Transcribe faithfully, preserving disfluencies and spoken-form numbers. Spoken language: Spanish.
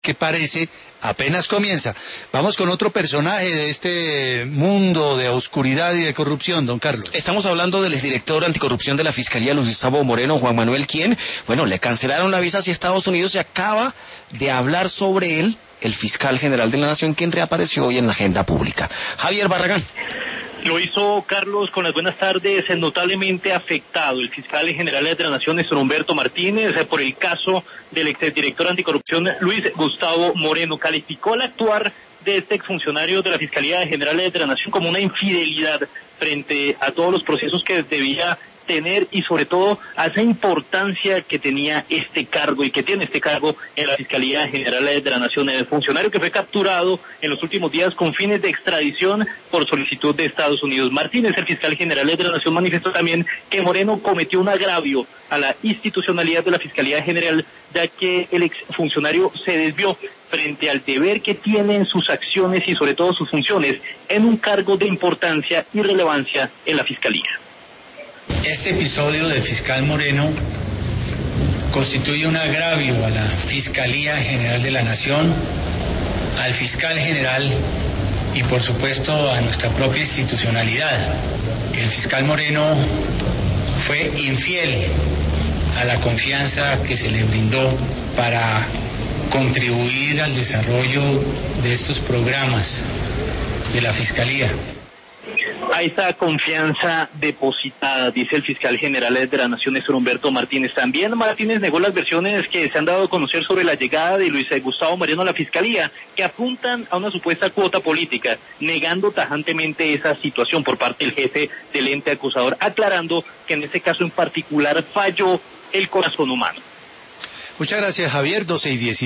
que parece apenas comienza. Vamos con otro personaje de este mundo de oscuridad y de corrupción, don Carlos. Estamos hablando del exdirector anticorrupción de la Fiscalía, Luis Gustavo Moreno, Juan Manuel, quien, bueno, le cancelaron la visa hacia Estados Unidos y acaba de hablar sobre él el fiscal general de la Nación, quien reapareció hoy en la agenda pública. Javier Barragán. Lo hizo Carlos con las buenas tardes, notablemente afectado el fiscal general de la Nación, Néstor Humberto Martínez, por el caso del exdirector anticorrupción Luis Gustavo Moreno. Calificó el actuar de este exfuncionario de la Fiscalía General de la Nación como una infidelidad frente a todos los procesos que debía tener y sobre todo a esa importancia que tenía este cargo y que tiene este cargo en la Fiscalía General de la Nación. El funcionario que fue capturado en los últimos días con fines de extradición por solicitud de Estados Unidos. Martínez, el fiscal general de la Nación, manifestó también que Moreno cometió un agravio a la institucionalidad de la Fiscalía General, ya que el exfuncionario se desvió frente al deber que tiene en sus acciones y sobre todo sus funciones en un cargo de importancia y relevancia en la Fiscalía. Este episodio del fiscal Moreno constituye un agravio a la Fiscalía General de la Nación, al fiscal general y por supuesto a nuestra propia institucionalidad. El fiscal Moreno fue infiel a la confianza que se le brindó para contribuir al desarrollo de estos programas de la Fiscalía. A esa confianza depositada, dice el fiscal general de la Nación, Néstor Humberto Martínez. También Martínez negó las versiones que se han dado a conocer sobre la llegada de Luis Gustavo Moreno a la Fiscalía, que apuntan a una supuesta cuota política, negando tajantemente esa situación por parte del jefe del ente acusador, aclarando que en este caso en particular falló el corazón humano. Muchas gracias, Javier. doce y diez.